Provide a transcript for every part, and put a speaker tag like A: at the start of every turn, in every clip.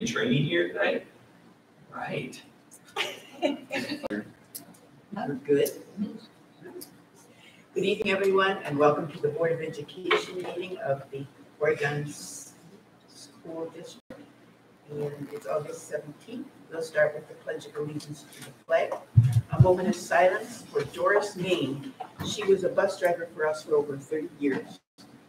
A: training here tonight? Right.
B: Good. Good evening, everyone, and welcome to the Board of Education meeting of the Oregon School District. And it's August 17th. We'll start with the Pledge of Allegiance to the flag. A moment of silence for Doris Main. She was a bus driver for us for over 30 years.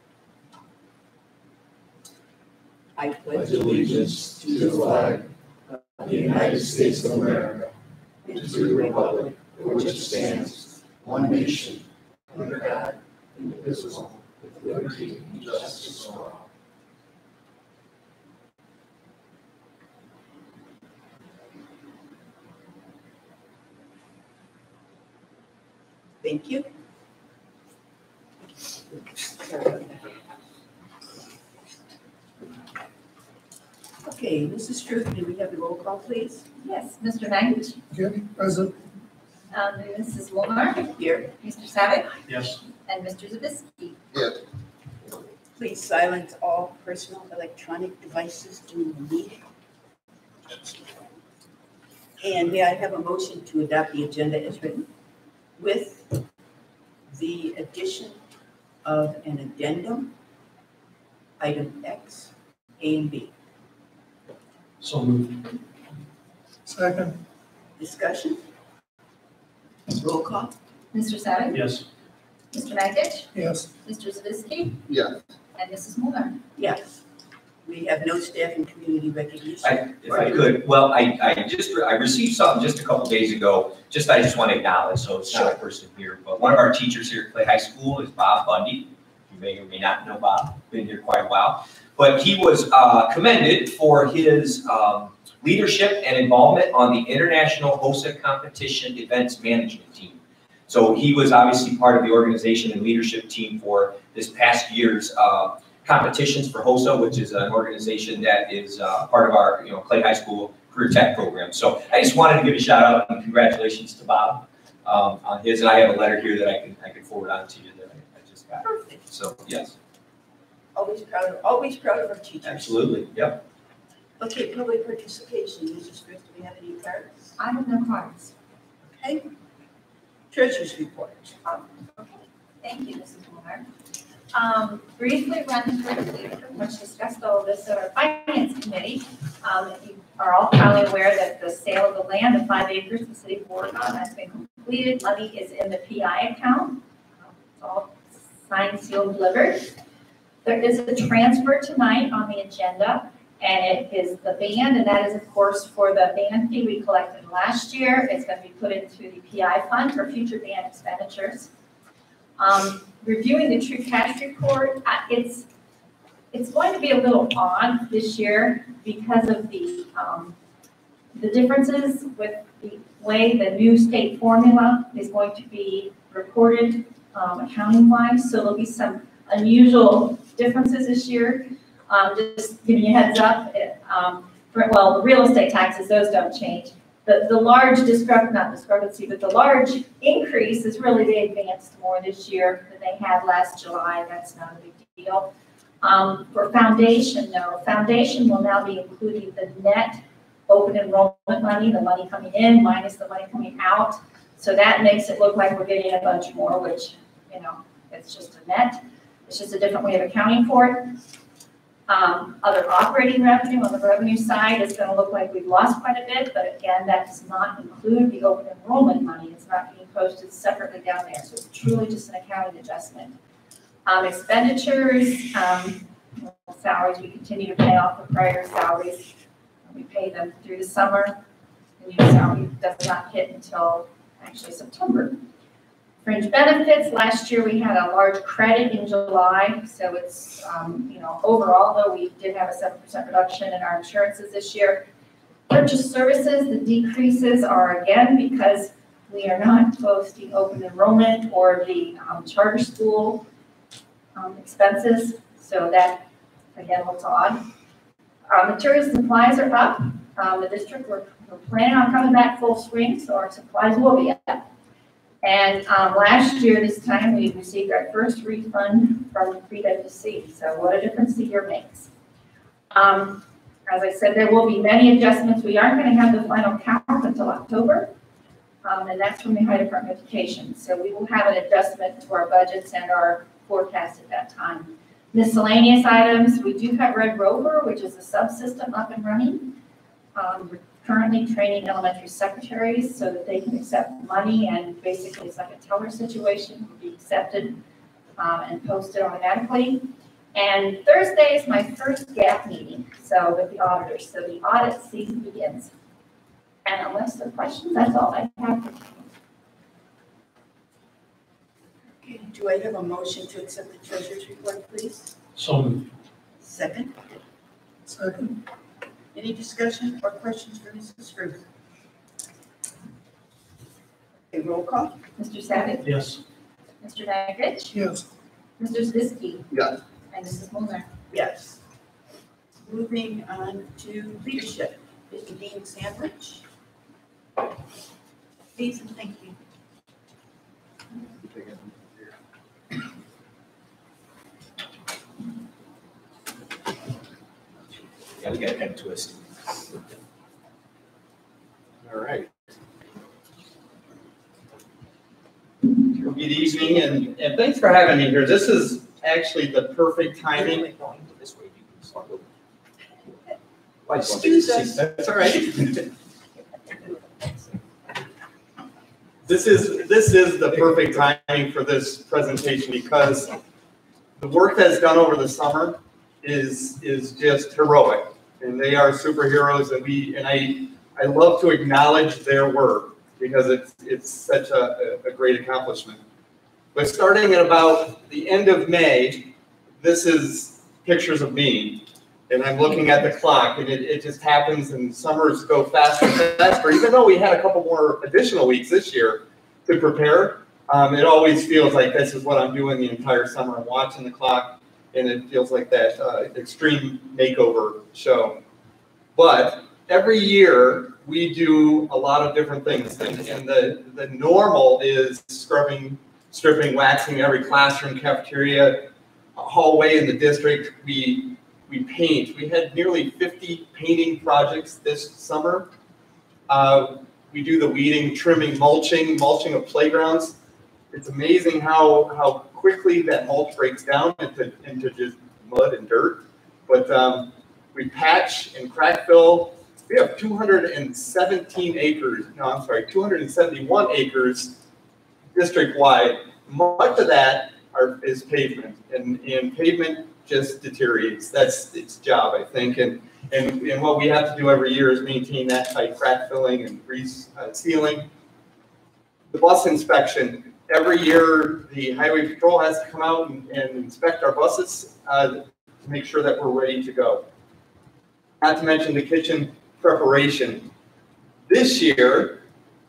B: I
C: pledge allegiance to the flag of the United States of America and to the republic for which it stands, one nation, under God, indivisible, with liberty and justice for all.
B: Thank you. Okay, Mrs. Struth, may we have the roll call, please?
D: Yes, Mr. Magich.
C: Okay, present.
D: Mrs. Wolmar.
B: Here.
D: Mr. Savick.
C: Yes.
D: And Mr. Zabisky.
C: Yes.
B: Please silence all personal electronic devices during the meeting. And may I have a motion to adopt the agenda as written with the addition of an addendum, item X, A and B.
C: So moved. Second.
B: Discussion? Roll call?
D: Mr. Savick.
C: Yes.
D: Mr. Magich.
C: Yes.
D: Mr. Zabisky.
C: Yes.
D: And Mrs. Wolmar.
B: Yes. We have no staff and community recognition.
A: If I could, well, I received something just a couple days ago, I just want to acknowledge, so it's not a person here, but one of our teachers here at Clay High School is Bob Bundy. You may or may not know Bob, been here quite a while. But he was commended for his leadership and involvement on the International HOSA Competition Events Management Team. So he was obviously part of the organization and leadership team for this past year's competitions for HOSA, which is an organization that is part of our Clay High School Career Tech program. So I just wanted to give a shout out and congratulations to Bob on his, and I have a letter here that I can forward on to you that I just got.
B: Perfect.
A: So yes.
B: Always proud of our teachers.
A: Absolutely, yep.
B: Okay, public participation. Mrs. Frith, do we have any cards?
D: I have no cards.
B: Okay. Treasurer's report.
D: Okay. Thank you, Mrs. Wolmar. Briefly run through, we pretty much discussed all of this at our finance committee. You are all probably aware that the sale of the land of 5 acres in the city of Oregon has been completed. Money is in the PI account. It's all signed, sealed, delivered. There is a transfer tonight on the agenda, and it is the band, and that is, of course, for the band fee we collected last year. It's going to be put into the PI fund for future band expenditures. Reviewing the true cash report, it's going to be a little odd this year because of the differences with the way the new state formula is going to be reported accounting-wise. So there'll be some unusual differences this year. Just giving you a heads up. The real estate taxes, those don't change. The large discrepancy, but the large increase is really they advanced more this year than they had last July. That's not a big deal. For foundation, though, foundation will now be including the net open enrollment money, the money coming in minus the money coming out. So that makes it look like we're getting a bunch more, which, it's just a net. It's just a different way of accounting for it. Other operating revenue on the revenue side is going to look like we've lost quite a bit, but again, that does not include the open enrollment money. It's not being posted separately down there, so it's truly just an accounting adjustment. Expenditures, salaries, we continue to pay off the prior salaries. We pay them through the summer. The new salary does not hit until actually September. Fringe benefits, last year we had a large credit in July, so it's, overall though, we did have a 7% reduction in our insurances this year. Purchase services, the decreases are again because we are not posting open enrollment or the charter school expenses, so that again looks odd. Materials and supplies are up. The district, we're planning on coming back full swing, so our supplies will be up. And last year, this time, we received our first refund from PwC. So what a difference the year makes. As I said, there will be many adjustments. We aren't going to have the final count until October, and that's from the Ohio Department of Education. So we will have an adjustment to our budgets and our forecast at that time. Miscellaneous items, we do have Red Rover, which is a subsystem up and running. We're currently training elementary secretaries so that they can accept money, and basically it's like a teller situation, will be accepted and posted automatically. And Thursday is my first GAP meeting, so with the auditors. So the audit season begins. And unless there are questions, that's all I have.
B: Okay, do I have a motion to accept the treasurer's report, please?
C: So moved.
B: Second,
C: Second.
B: any discussion or questions for Mrs. Ruth? Okay, roll call?
D: Mr. Savick,
C: Yes.
D: Mr. Magich,
C: Yes.
D: Mr. Zdiski,
C: Yes.
D: and Mrs. Molnar.
B: Yes. Moving on to leadership, Mr. Dean Sandwich. Please and thank you.
A: Yeah, we got to kind of twist.
E: All right. Good evening, and thanks for having me here. This is actually the perfect timing.
A: Going this way, you can start over. Why,
B: Excuse us.
E: That's all right. This is the perfect timing for this presentation because the work that's done over the summer is just heroic, and they are superheroes, and I love to acknowledge their work because it's such a great accomplishment. But starting at about the end of May, this is pictures of me, and I'm looking at the clock, and it just happens, and summers go faster and faster. Even though we had a couple more additional weeks this year to prepare, it always feels like this is what I'm doing the entire summer. I'm watching the clock, and it feels like that extreme makeover show. But every year, we do a lot of different things, and the normal is stripping, waxing every classroom, cafeteria, hallway in the district. We paint. We had nearly 50 painting projects this summer. We do the weeding, trimming, mulching of playgrounds. It's amazing how quickly that mulch breaks down into just mud and dirt. But we patch and crack fill. We have 271 acres district-wide. Much of that is pavement, and pavement just deteriorates. That's its job, I think. And what we have to do every year is maintain that by crack filling and sealing. The bus inspection. Every year, the highway patrol has to come out and inspect our buses to make sure that we're ready to go. Not to mention the kitchen preparation. This year,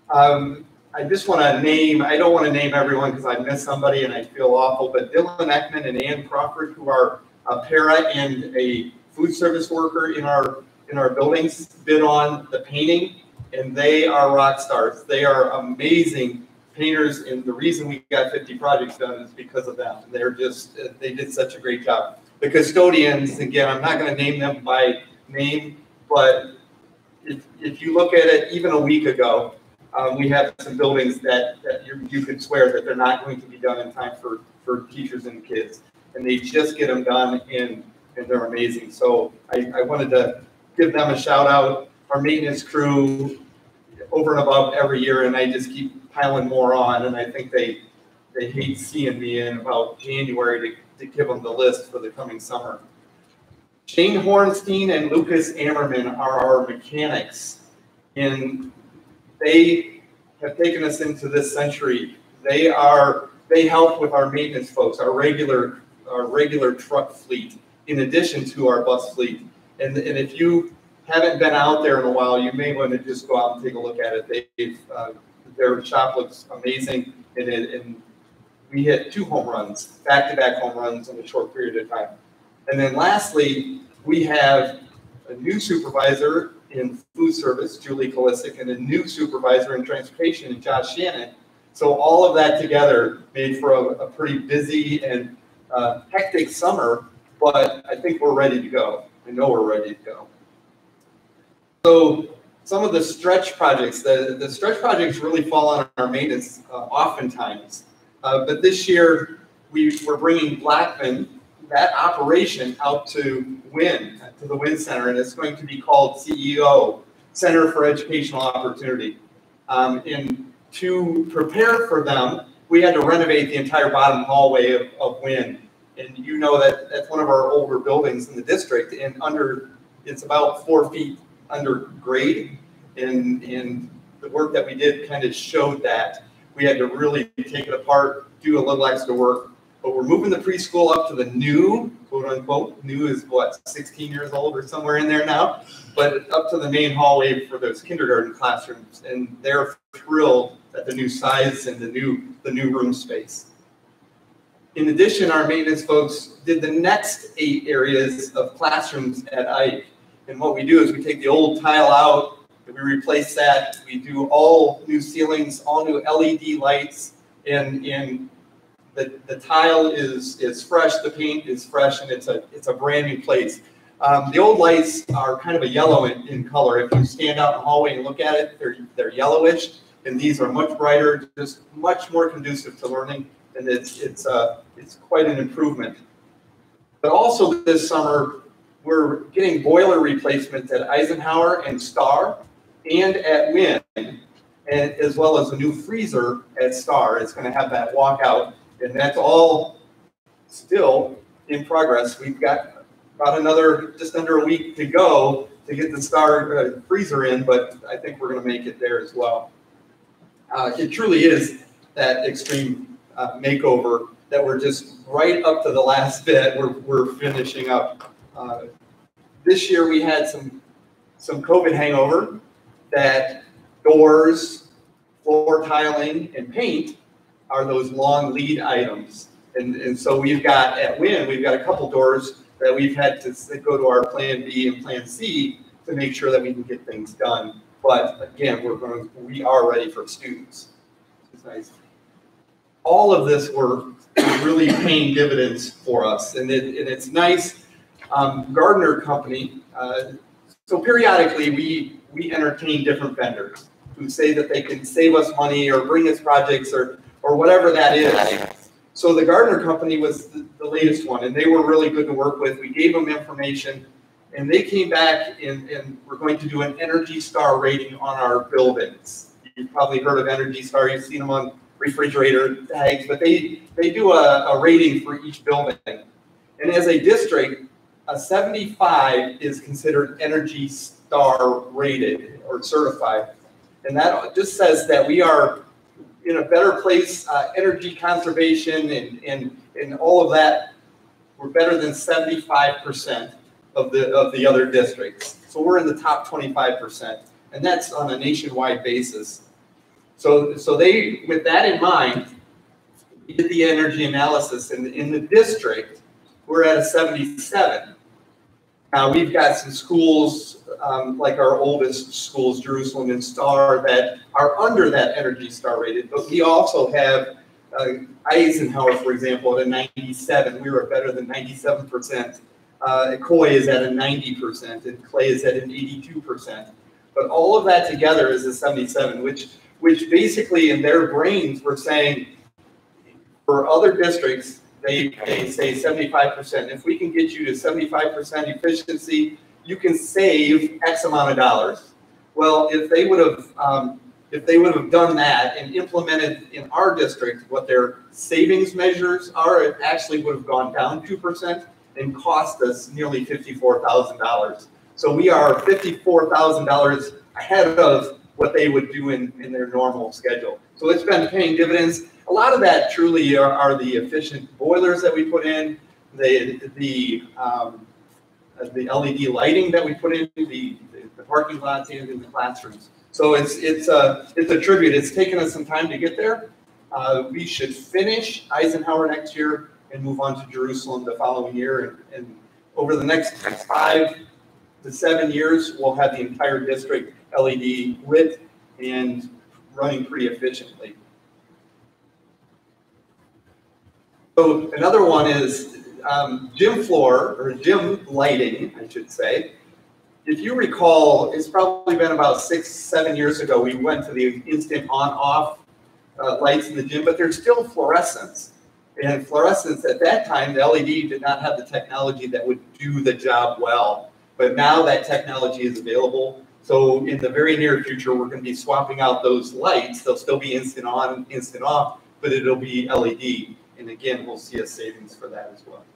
E: I just want to name, I don't want to name everyone because I missed somebody and I feel awful, but Dylan Ekman and Ann Crawford, who are a para and a food service worker in our buildings, bid on the painting, and they are rock stars. They are amazing painters, and the reason we got 50 projects done is because of them. They're just, they did such a great job. The custodians, again, I'm not going to name them by name, but if you look at it, even a week ago, we have some buildings that you could swear that they're not going to be done in time for teachers and kids. And they just get them done, and they're amazing. So I wanted to give them a shout out. Our maintenance crew, over and above every year, and I just keep piling more on. And I think they hate seeing me in about January to give them the list for the coming summer. Shane Hornstein and Lucas Ammerman are our mechanics, and they have taken us into this century. They help with our maintenance folks, our regular truck fleet, in addition to our bus fleet. And if you haven't been out there in a while, you may want to just go out and take a look at it. Their shop looks amazing, and we hit 2 home runs, back-to-back home runs in a short period of time. And then lastly, we have a new supervisor in food service, Julie Kolisic, and a new supervisor in transportation, Josh Shannon. So all of that together made for a pretty busy and hectic summer, but I think we're ready to go. I know we're ready to go. So some of the stretch projects, the stretch projects really fall on our maintenance oftentimes. But this year, we're bringing Blackman, that operation, out to WIN, to the WIN Center, and it's going to be called CEO, Center for Educational Opportunity. And to prepare for them, we had to renovate the entire bottom hallway of WIN. And you know that that's one of our older buildings in the district, and it's about 4 feet under grade. And the work that we did kind of showed that. We had to really take it apart, do a little extra work. But we're moving the preschool up to the new, quote unquote, new is what, 16 years old or somewhere in there now, but up to the main hallway for those kindergarten classrooms. And they're thrilled at the new size and the new room space. In addition, our maintenance folks did the next 8 areas of classrooms at Ike. And what we do is we take the old tile out, we replace that, we do all new ceilings, all new LED lights, and the tile is fresh, the paint is fresh, and it's a brand new place. The old lights are kind of a yellow in color. If you stand out in the hallway and look at it, they're yellowish, and these are much brighter, just much more conducive to learning, and it's quite an improvement. But also this summer, we're getting boiler replacements at Eisenhower and Star and at WIN, and as well as a new freezer at Star. It's going to have that walkout, and that's all still in progress. We've got about just under a week to go to get the Star freezer in, but I think we're going to make it there as well. It truly is that extreme makeover that we're just right up to the last bit. We're finishing up. This year we had some COVID hangover, that doors, floor tiling, and paint are those long lead items. And so we've got, at WIN, we've got a couple doors that we've had to go to our Plan B and Plan C to make sure that we can get things done. But again, we are ready for students. It's nice. All of this work is really paying dividends for us, and it's nice. Gardner Company, so periodically we entertain different vendors who say that they can save us money or bring us projects or whatever that is. So the Gardner Company was the latest one, and they were really good to work with. We gave them information, and they came back and we're going to do an ENERGY STAR rating on our buildings. You've probably heard of ENERGY STAR. You've seen them on refrigerator tags, but they do a rating for each building. And as a district, a 75 is considered ENERGY STAR rated or certified. And that just says that we are in a better place, energy conservation and all of that. We're better than 75% of the other districts. So we're in the top 25%, and that's on a nationwide basis. So they, with that in mind, we did the energy analysis, and in the district, we're at a 77. Now, we've got some schools, like our oldest schools, Jerusalem and Star, that are under that ENERGY STAR rated, but we also have Eisenhower, for example, at a 97. We were better than 97%. Coy is at a 90%, and Clay is at an 82%. But all of that together is a 77, which basically in their brains were saying, for other districts, they say 75%. If we can get you to 75% efficiency, you can save X amount of dollars. Well, if they would have done that and implemented in our district what their savings measures are, it actually would have gone down 2% and cost us nearly $54,000. So we are $54,000 ahead of what they would do in their normal schedule. So it's been paying dividends. A lot of that truly are the efficient boilers that we put in, the LED lighting that we put in the parking lots and in the classrooms. So it's a tribute. It's taken us some time to get there. We should finish Eisenhower next year and move on to Jerusalem the following year. And over the next 5 to 7 years, we'll have the entire district LED lit and running pretty efficiently. So another one is gym floor, or gym lighting, I should say. if you recall, it's probably been about 6, 7 years ago, we went to the instant on-off lights in the gym, but there's still fluorescence. And fluorescence at that time, the LED did not have the technology that would do the job well. But now that technology is available. So in the very near future, we're going to be swapping out those lights. They'll still be instant on, instant off, but it'll be LED. And again, we'll see a savings for that as well.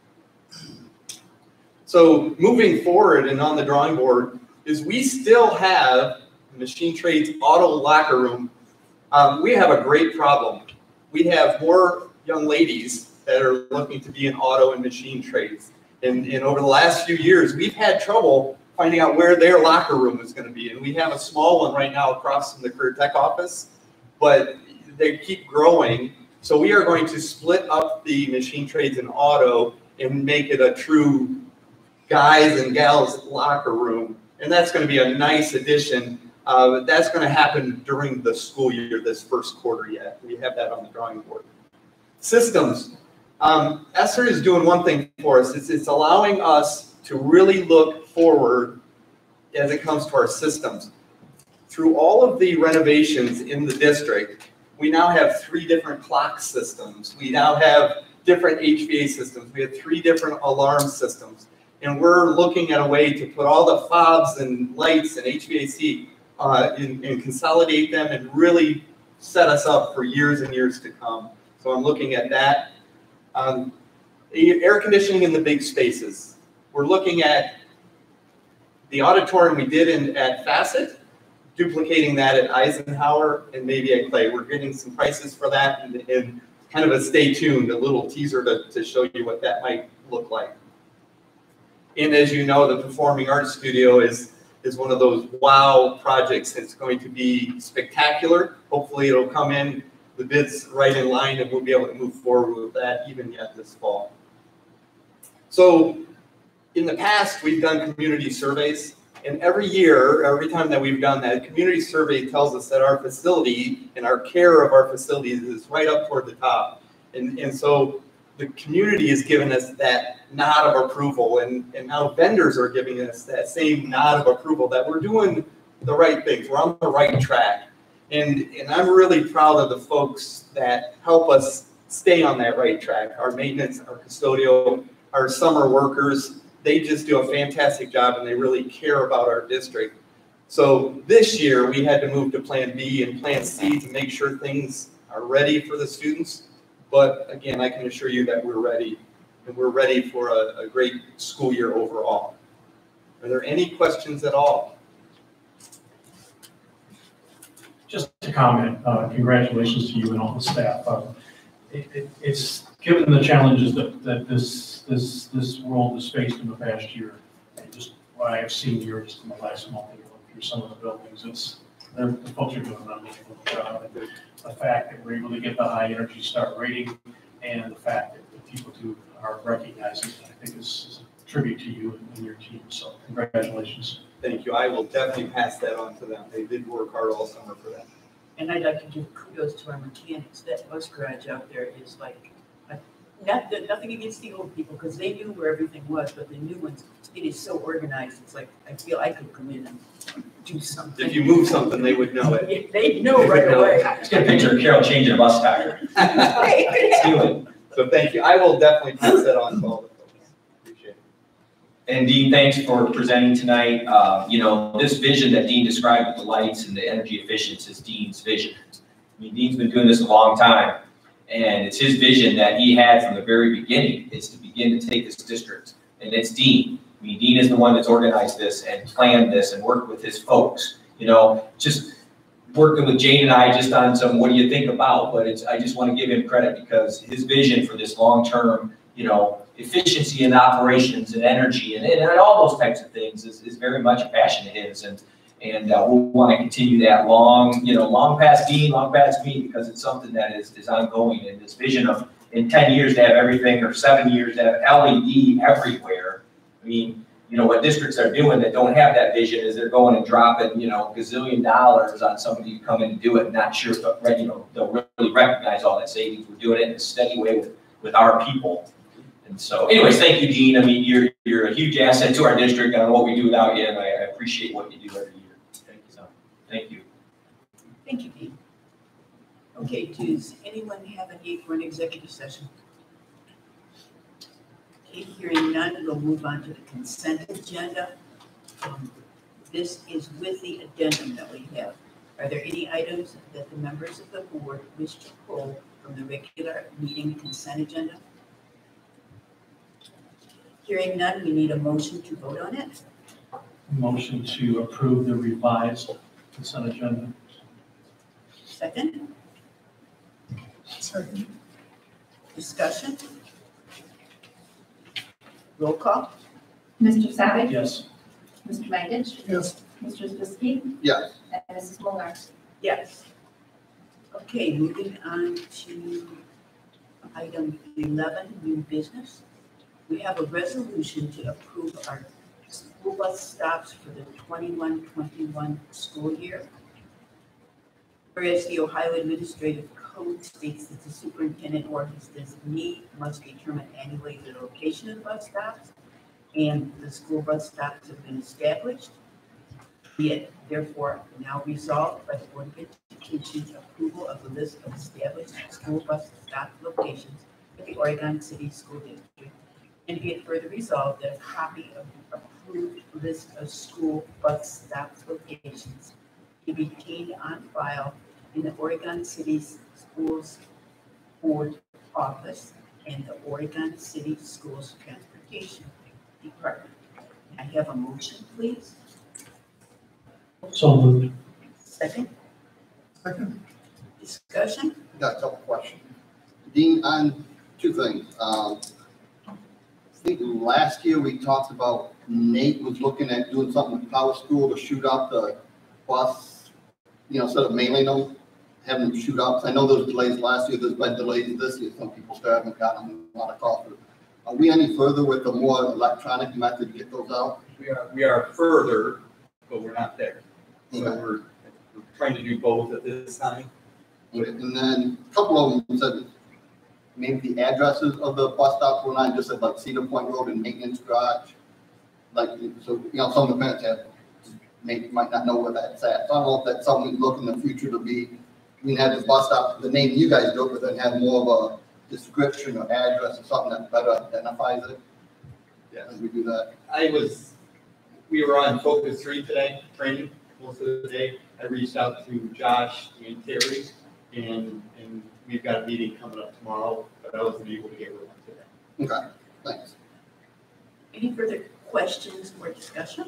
E: So moving forward and on the drawing board is we still have Machine Trades Auto Locker Room. We have a great problem. We have more young ladies that are looking to be in auto and machine trades. And over the last few years, we've had trouble finding out where their locker room is going to be. And we have a small one right now across from the Career Tech office, but they keep growing. So we are going to split up the machine trades and auto and make it a true guys and gals locker room. And that's going to be a nice addition. That's going to happen during the school year, this first quarter yet. We have that on the drawing board. Systems. ESSER is doing one thing for us. It's allowing us to really look forward as it comes to our systems. Through all of the renovations in the district, we now have 3 different clock systems. We now have different HVAC systems. We have 3 different alarm systems. And we're looking at a way to put all the fobs and lights and HVAC and consolidate them and really set us up for years and years to come. So I'm looking at that. Air conditioning in the big spaces. We're looking at the auditorium we did at Facet, duplicating that at Eisenhower and maybe at Clay. We're getting some prices for that and kind of a stay tuned, a little teaser to show you what that might look like. And as you know, the Performing Arts Studio is one of those wow projects. It's going to be spectacular. Hopefully it'll come in, the bids right in line, and we'll be able to move forward with that even yet this fall. So in the past, we've done community surveys, and every year, every time that we've done that, community survey tells us that our facility and our care of our facilities is right up toward the top. And so the community is giving us that nod of approval, and now vendors are giving us that same nod of approval that we're doing the right things, we're on the right track. And I'm really proud of the folks that help us stay on that right track. Our maintenance, our custodial, our summer workers, they just do a fantastic job and they really care about our district. So this year we had to move to Plan B and Plan C to make sure things are ready for the students. But again, I can assure you that we're ready, and we're ready for a great school year overall. Are there any questions at all?
F: Just to comment, congratulations to you and all the staff. It's given the challenges that this world has faced in the past year, and just what I have seen here just in the last month through some of the buildings. The folks are doing an unbelievable job. And the fact that we're able to get the high Energy Star rating, and the fact that the people who are recognizing it, I think is a tribute to you and your team. So congratulations.
E: Thank you. I will definitely pass that on to them. They did work hard all summer for that.
B: And I'd like to give kudos to our mechanics. That bus garage out there is like, nothing against the old people, because they knew where everything was, but the new ones, it is so organized. It's like, I feel I could come in and do something.
E: If you move something, they would know it.
B: They'd know right away.
A: Let's get a picture of Carol changing a bus tire. Let's do it.
E: So thank you. I will definitely pass that on to all the folks. Appreciate it.
A: And Dean, thanks for presenting tonight. You know, this vision that Dean described with the lights and the energy efficiency is Dean's vision. I mean, Dean's been doing this a long time, and it's his vision that he had from the very beginning is to begin to take this district. And it's Dean. I mean, Dean is the one that's organized this and planned this and worked with his folks. You know, just working with Jane and I just on some, what do you think about? But I just want to give him credit because his vision for this long-term, you know, efficiency in operations and energy and all those types of things is very much a passion of his. And we'll want to continue that long past Dean, long past me, because it's something that is ongoing. And this vision of in 10 years to have everything, or 7 years to have LED everywhere. I mean, you know, what districts are doing that don't have that vision is they're going and dropping, you know, gazillion dollars on somebody to come in and do it, not sure if they'll really recognize all that savings. We're doing it in a steady way with our people. And so anyways, thank you, Dean. I mean, you're a huge asset to our district. I don't know what we do without you, and I appreciate appreciate what you do every year. Thank you. So, thank you.
B: Thank you, Dean. Okay, does anyone have a need for an executive session? Okay, hearing none, we'll move on to the consent agenda. This is with the addendum that we have. Are there any items that the members of the board wish to pull from the regular meeting consent agenda? Hearing none, we need a motion to vote on it.
F: Motion to approve the revised consent agenda.
B: Second?
C: Second.
B: Discussion? Roll call?
D: Mr. Savick.
F: Yes.
D: Mr. Magich.
C: Yes.
D: Mr. Zavisky.
C: Yes.
D: And Mrs. Molnar.
B: Yes. Okay, moving on to item 11, new business. We have a resolution to approve our school bus stops for the 21-21 school year. Whereas the Ohio Administrative Code states that the superintendent or his designee must determine annually the location of bus stops, and the school bus stops have been established. Be it therefore now resolved by the Board of Education's approval of the list of established school bus stop locations for the Oregon City School District, and be it further resolved that a copy of the approved list of school bus stop locations be retained on file in the Oregon City Schools Board office and the Oregon City Schools Transportation Department. I have a motion, please.
F: So moved.
B: Second,
C: Second.
B: discussion?
G: Got a couple questions. Dean, on two things. I think last year we talked about Nate was looking at doing something with Power School to shoot out the bus, instead of mailing them, having them shoot out. I know there was delays last year, there's been delays this year. Some people still haven't gotten a lot of calls. Are we any further with the more electronic method to get those out?
E: We are further, but we're not there. So
G: Okay.
E: we're trying to do both at this time.
G: And then a couple of them said maybe the addresses of the bus stops were not just at like Cedar Point Road and Maintenance Garage. So some of the parents might not know where that's at. So I don't know if that's something we look in the future to be, we can have the bus stop, the name you guys do it, but then have more of a description or address or something that better identifies it.
E: Yeah.
G: As we do that.
E: We were on Focus 3 today, training most of the day. I reached out to Josh and Terry, and we've got a meeting coming up tomorrow, but I wasn't able to get with them today.
G: Okay, thanks.
B: Any further questions or discussion?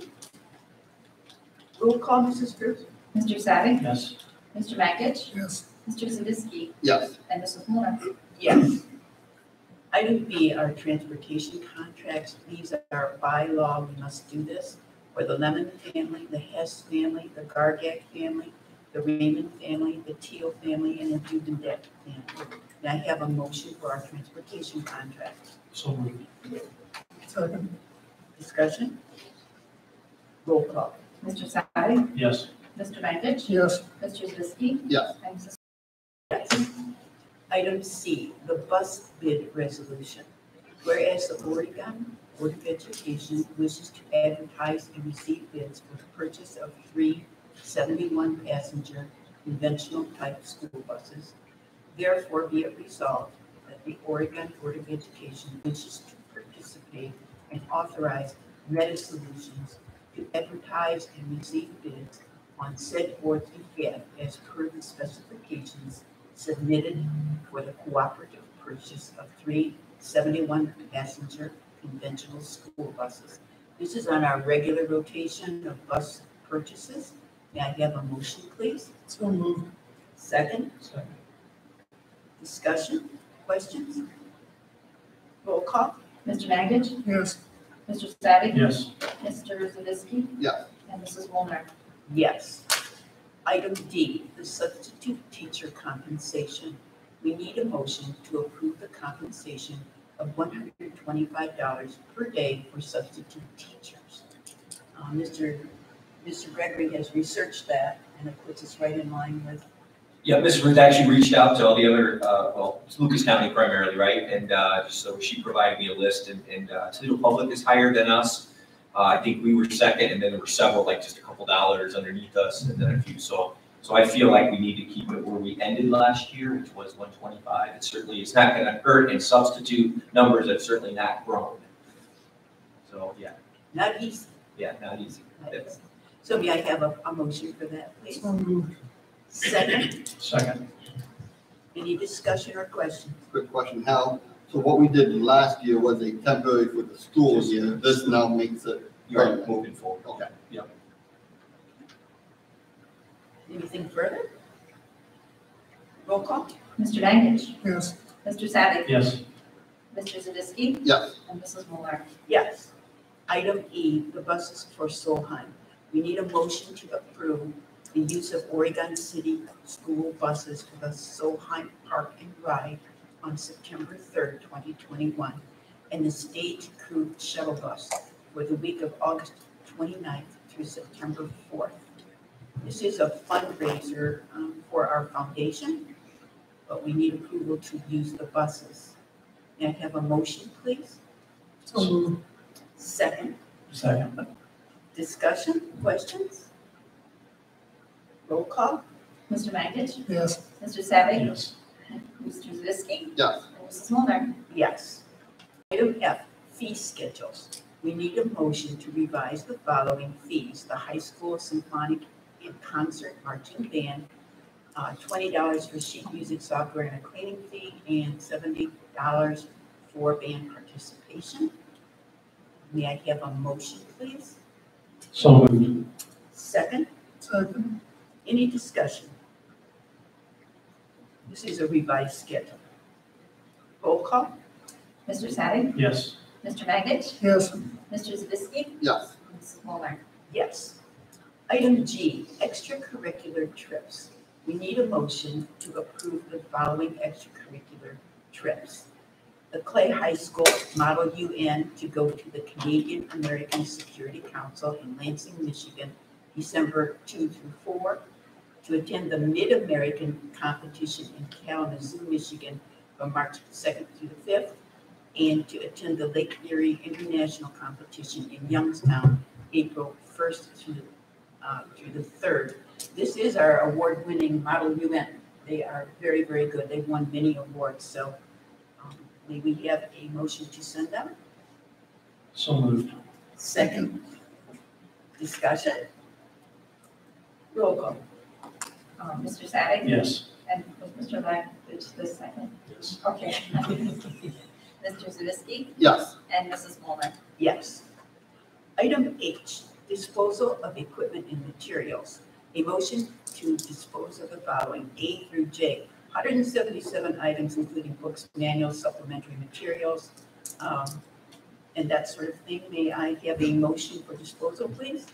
B: Roll call, Mrs. Bruce?
D: Mr. Savick.
F: Yes.
D: Mr. Magich.
C: Yes.
D: Mr. Zavisky.
G: Yes.
D: And Mrs. Molnar.
B: Yes. Item B, our transportation contracts. These are by law, we must do this for the Lemon family, the Hess family, the Gargak family, the Raymond family, the Teal family, and the Dubendeck family. And I have a motion for our transportation contracts.
F: So moved.
C: Second.
B: Discussion? Roll call.
D: Mr. Savick.
F: Yes.
D: Mr. Magich.
C: Yes.
D: Mr. Zavisky.
G: Yes.
D: And Mrs.
B: Yes. Item C, the bus bid resolution. Whereas the Oregon Board of Education wishes to advertise and receive bids for the purchase of 3 71-passenger conventional type school buses. Therefore, be it resolved that the Oregon Board of Education wishes to participate and authorize Meta Solutions to advertise and receive bids on said board's behalf as per the specifications submitted for the cooperative purchase of 3 71-passenger conventional school buses. This is on our regular rotation of bus purchases. May I have a motion, please?
C: So moved.
B: Second,
F: Second.
B: discussion, questions? Roll call?
D: Mr. Magich.
C: Yes.
D: Mr. Savick.
F: Yes.
D: Mr. Zavisky.
G: Yes.
D: And Mrs. Molnar.
B: Yes. Item D, the substitute teacher compensation. We need a motion to approve the compensation of $125 per day for substitute teachers. Mr. Gregory has researched that, and it puts us right in line with.
A: Yeah, Ms. Ruth actually reached out to all the other, it's Lucas County primarily, right? And so she provided me a list, and Toledo Public is higher than us. I think we were second, and then there were several, like just a couple dollars underneath us, and then a few. So I feel like we need to keep it where we ended last year, which was 125. It certainly is not going to hurt and substitute numbers that certainly not grown. So yeah,
B: Not easy.
A: yeah, not easy.
B: Not easy. So may I have a motion for that, please? Second,
F: Second.
B: any discussion or question?
G: Quick question, Hal. So what we did last year was a temporary for the school year. This now makes it
A: You're
G: permanent.
A: moving forward.
G: Okay.
B: Anything further? Roll call?
D: Mr. Magich.
C: Yes.
D: Mr. Savick.
F: Yes.
D: Mr. Zadisky.
G: Yes.
D: And Mrs. Moeller.
B: Yes. Item E, the buses for Solheim. We need a motion to approve the use of Oregon City school buses for the Solheim Park and Ride on September 3rd, 2021, and the stage crew shuttle bus for the week of August 29th through September 4th. This is a fundraiser for our foundation, but we need approval to use the buses. May I have a motion, please?
C: So moved.
B: Second.
F: Second.
B: Discussion, questions? Roll call?
D: Mr. Magich.
C: Yes.
D: Mr. Savick.
F: Yes.
D: Mr. Zadisky.
G: Yes.
D: And Mrs. Moeller.
B: Yes. Item F, fee schedules. We need a motion to revise the following fees. The high school symphonic and concert marching band, $20 for sheet music software and a cleaning fee, and $70 for band participation. May I have a motion, please?
F: So moved.
B: Second,
C: Second.
B: any discussion? This is a revised schedule. Roll call?
D: Mr. Savick.
F: Yes.
D: Mr. Magich.
C: Yes.
D: Mr. Zadisky.
G: Yes.
D: And Mrs. Moeller.
B: Yes. Item G, extracurricular trips. We need a motion to approve the following extracurricular trips. The Clay High School Model UN to go to the Canadian American Security Council in Lansing, Michigan, December 2 through 4, to attend the Mid-American Competition in Kalamazoo, Michigan, from March 2nd through the 5th, and to attend the Lake Erie International Competition in Youngstown, April 1st through the 3rd. This is our award-winning Model UN. They are very, very good. They've won many awards, so may we have a motion to send them?
F: So moved.
B: Second. Discussion? Roll call.
D: Mr. Savick.
F: Yes.
D: And was Mr. Magich the second?
F: Yes.
D: Okay. Mr. Zadisky.
G: Yes.
D: And Mrs. Moeller.
B: Yes. Item H, disposal of equipment and materials. A motion to dispose of the following, A through J, 177 items, including books, manuals, supplementary materials, and that sort of thing. May I have a motion for disposal, please?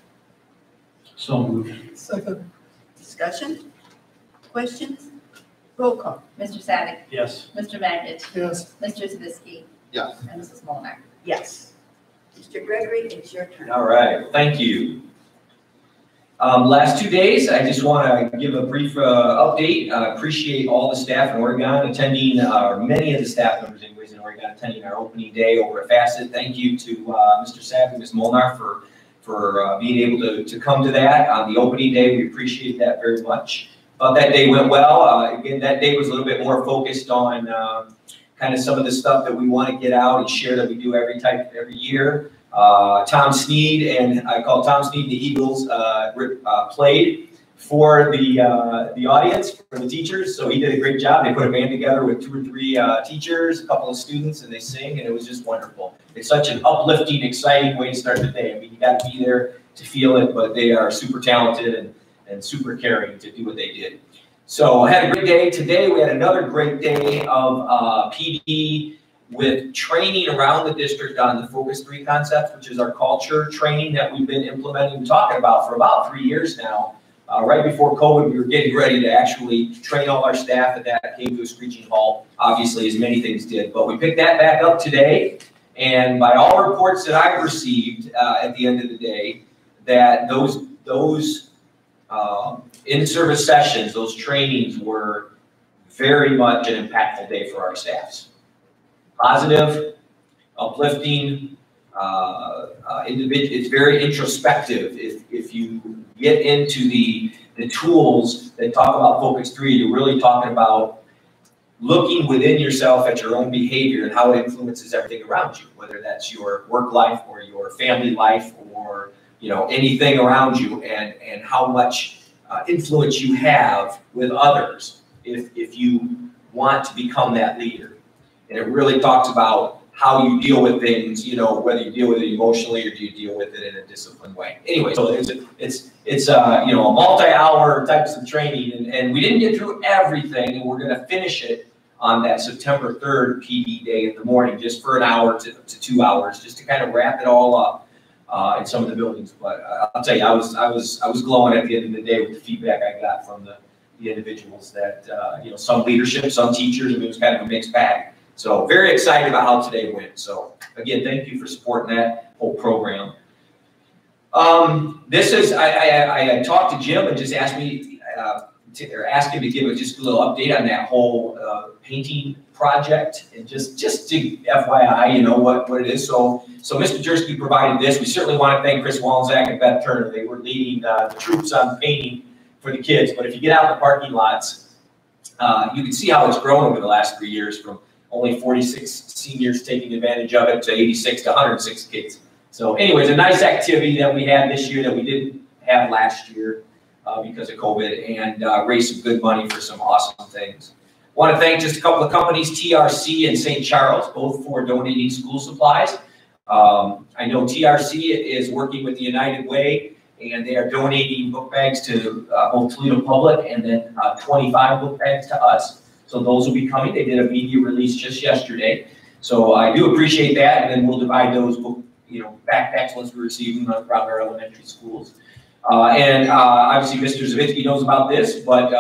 F: So moved.
C: Second.
B: Discussion? Questions? Roll call.
D: Mr. Savick.
F: Yes.
D: Mr. Magich.
C: Yes.
D: Mr. Zadisky.
G: Yes.
D: And Mrs. Moeller.
B: Yes. Mr. Gregory, it's your turn.
A: All right, thank you. Last 2 days, I just want to give a brief update. Appreciate all the staff in Oregon attending, many of the staff members anyways in Oregon attending our opening day over at Facet. Thank you to Mr. Savick and Ms. Molnar for being able to come to that on the opening day. We appreciate that very much. Thought that day went well. Again, that day was a little bit more focused on kind of some of the stuff that we want to get out and share that we do every year. Tom Sneed, and I call Tom Sneed the Eagles, played for the audience, for the teachers. So he did a great job. They put a band together with 2 or 3 teachers, a couple of students, and they sing, and it was just wonderful. It's such an uplifting, exciting way to start the day. I mean, you got to be there to feel it, but they are super talented and super caring to do what they did. So I had a great day. Today we had another great day of PD with training around the district on the Focus 3 concept, which is our culture training that we've been implementing and talking about for about 3 years now. Right before COVID, we were getting ready to actually train all our staff, and that came to a screeching halt, obviously, as many things did. But we picked that back up today, and by all reports that I've received at the end of the day, that those in-service sessions, those trainings were very much an impactful day for our staffs. Positive, uplifting, it's very introspective. If you get into the tools that talk about Focus 3, you're really talking about looking within yourself at your own behavior and how it influences everything around you, whether that's your work life or your family life or anything around you, and how much influence you have with others if you want to become that leader. And it really talks about how you deal with things, whether you deal with it emotionally or do you deal with it in a disciplined way. Anyway, so it's a multi-hour types of training, and we didn't get through everything, and we're going to finish it on that September 3rd PD day in the morning, just for an hour to 2 hours, just to kind of wrap it all up in some of the buildings. But I'll tell you, I was glowing at the end of the day with the feedback I got from the individuals that some leadership, some teachers, and it was kind of a mixed bag. So very excited about how today went. So again, thank you for supporting that whole program. I talked to Jim and just asked me, asked him to give just a little update on that whole painting project, and just to FYI, what it is. So Mr. Jersky provided this. We certainly want to thank Chris Walzak and Beth Turner. They were leading the troops on painting for the kids. But if you get out in the parking lots, you can see how it's grown over the last 3 years, from only 46 seniors taking advantage of it to 86 to 106 kids. So anyways, a nice activity that we had this year that we didn't have last year because of COVID, and raised some good money for some awesome things. Want to thank just a couple of companies, TRC and St. Charles, both for donating school supplies. I know TRC is working with the United Way, and they are donating book bags to both Toledo Public and then 25 book bags to us. So those will be coming. They did a media release just yesterday. So I do appreciate that, and then we'll divide those backpacks once we receive them around our elementary schools. Obviously Mr. Zavitsky knows about this, but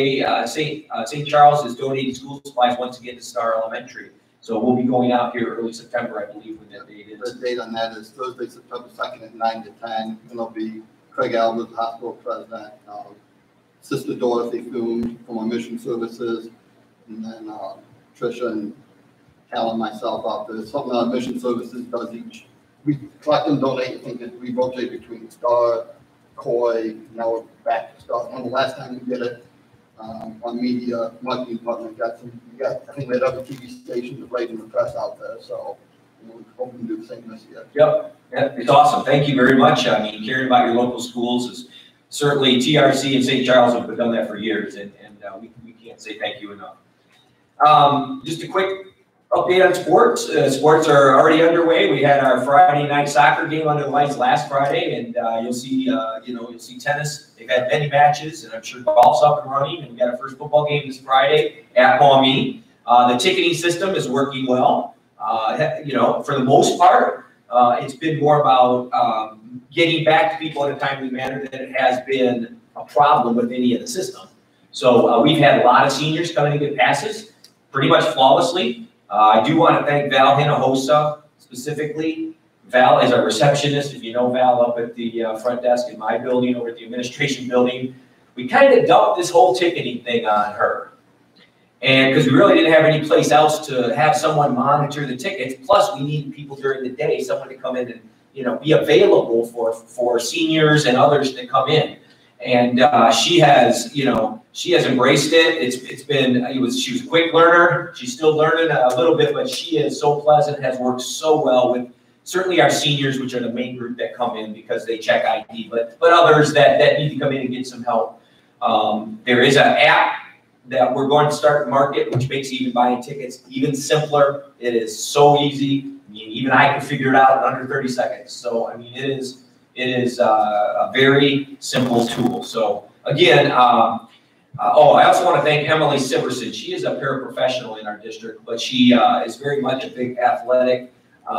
A: St. Charles is donating school supplies once again to Star Elementary. So we'll be going out here early September, I believe, when that date is.
G: The date on that is Thursday, September 2nd at 9 to 10. And it'll be Craig Albert, the hospital president, Sister Dorothy Thune from our mission services, and then Tricia and Cal and myself out there. Something our mission services does each. We collect and donate. I think we rotate between Star, Coy, now we're back to Star. And the last time we did it, on media marketing department, I think we had other TV stations that played in the press out there. So we're hoping to do the same this year.
A: Yep, yeah, it's awesome. Thank you very much. I mean, caring about your local schools is certainly TRC and St. Charles have done that for years, and we can't say thank you enough. Just a quick update on sports. Sports are already underway. We had our Friday night soccer game under the lights last Friday, and you'll see tennis. They've had many matches, and I'm sure golf's up and running. And we got our first football game this Friday at Maumee. The ticketing system is working well. For the most part, it's been more about getting back to people in a timely manner than it has been a problem with any of the system. So we've had a lot of seniors coming to get passes pretty much flawlessly. I do want to thank Val Hinojosa specifically. Val is our receptionist. If you know Val up at the front desk in my building, over at the administration building, we kind of dumped this whole ticketing thing on her. And because we really didn't have any place else to have someone monitor the tickets, plus we need people during the day, someone to come in and be available for seniors and others that come in. And she has embraced it. She was a quick learner. She's still learning a little bit, but she is so pleasant, has worked so well with certainly our seniors, which are the main group that come in because they check ID, but others that need to come in and get some help. There is an app that we're going to start to market, which makes even buying tickets even simpler. It is so easy. I mean, even I can figure it out in under 30 seconds. So, I mean, it is a very simple tool. So again, I also want to thank Emily Siverson. She is a paraprofessional in our district, but she is very much a big athletic